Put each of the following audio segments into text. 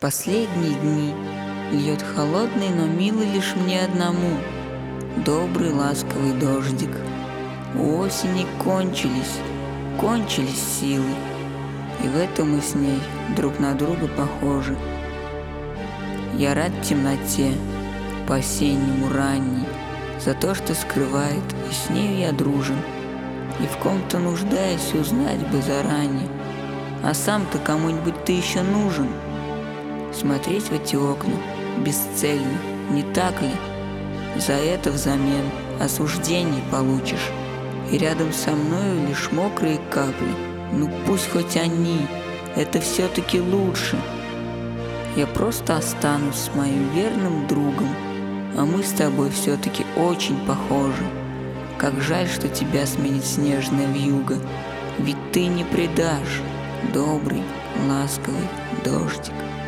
последние дни льет холодный, но милый лишь мне одному добрый ласковый дождик. У осени кончились силы, и в этом мы с ней друг на друга похожи. Я рад темноте, по-осеннему ранней, за то, что скрывает, и с нею я дружен, и в ком-то нуждаясь узнать бы заранее, а сам-то кому-нибудь ты еще нужен. Смотреть в эти окна бесцельно, не так ли? За это взамен осуждение получишь, и рядом со мною лишь мокрые капли. Ну пусть хоть они, это все-таки лучше. Я просто останусь с моим верным другом, а мы с тобой все-таки очень похожи. Как жаль, что тебя сменит снежная вьюга, ведь ты не предашь, добрый, ласковый дождик.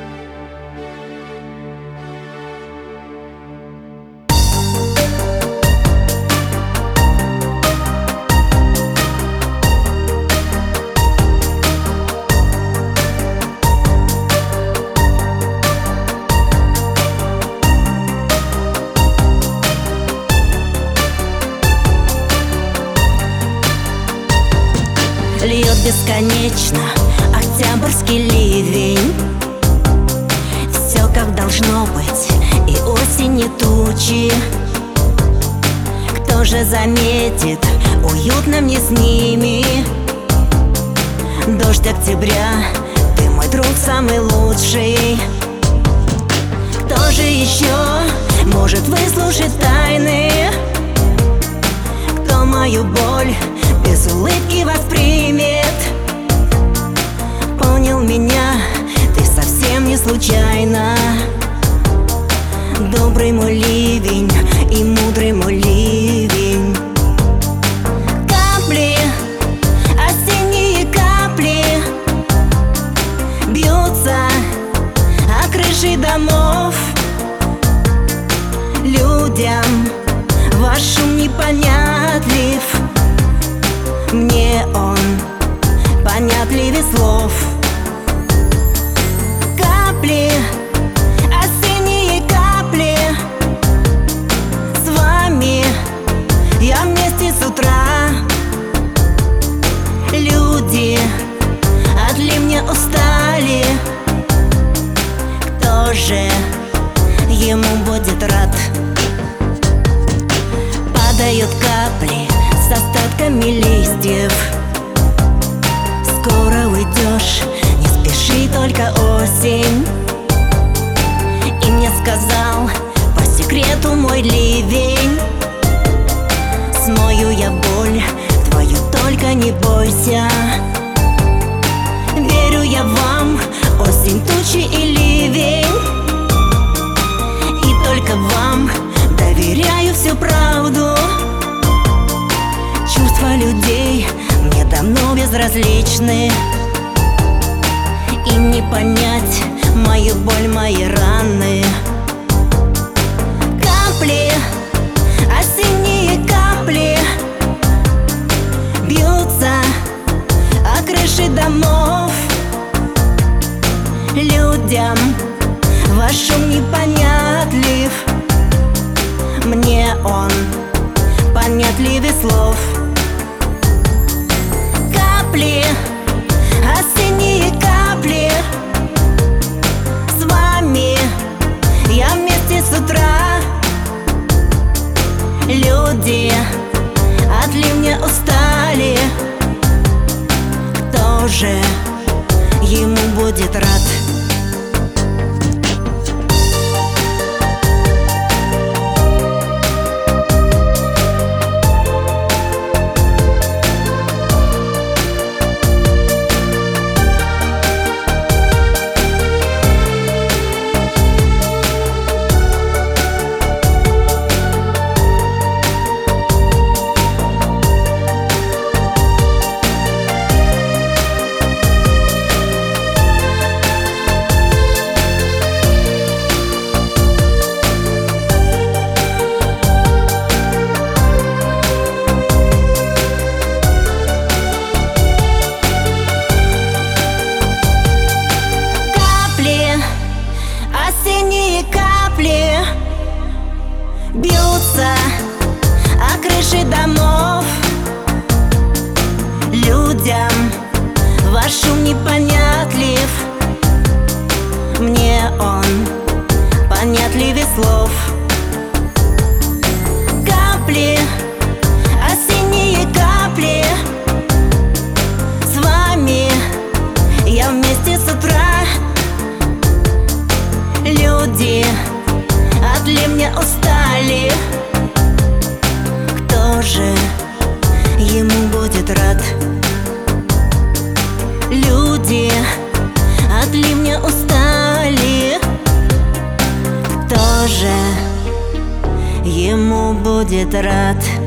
Льет бесконечно октябрьский ливень. Все как должно быть, и осень, и тучи. Кто же заметит, уютно мне с ними. Дождь октября, ты мой друг самый лучший. Кто же еще может выслушать тайны? Кто мою боль без улыбки воспримет? Понял меня ты совсем не случайно. Добрый мой ливень и мудрый мой ливень. Капли, осенние капли бьются о крыши домов. Людям ваш шум непонятлив, мне он понятливее слов. Капли, осенние капли, с вами я вместе с утра. Люди от ливня устали, кто же ему будет рад? Падают капли с остатками листьев. Скоро уйдешь, не спеши, только осень. И мне сказал по секрету мой ливень: смою я боль твою, только не бойся. Верю я вам, осень, тучи и ливень, и только вам доверяю всю правду. Чувства людей мне давно безразличны, им не понять мою боль, мои раны. Капли, осенние капли бьются о крыши домов. Людям ваш шум непонятлив, мне он понятливее слов. Капли, осенние капли, с вами я вместе с утра. Люди от ливня устали, кто же ему будет рад? осенние капли бьются о крыши домов. Людям ваш шум непонятлив, мне он понятливее слов. Капли, осенние капли, с вами я вместе с утра. Люди от ливня устали, кто же ему будет рад? Люди от ливня устали, кто же ему будет рад?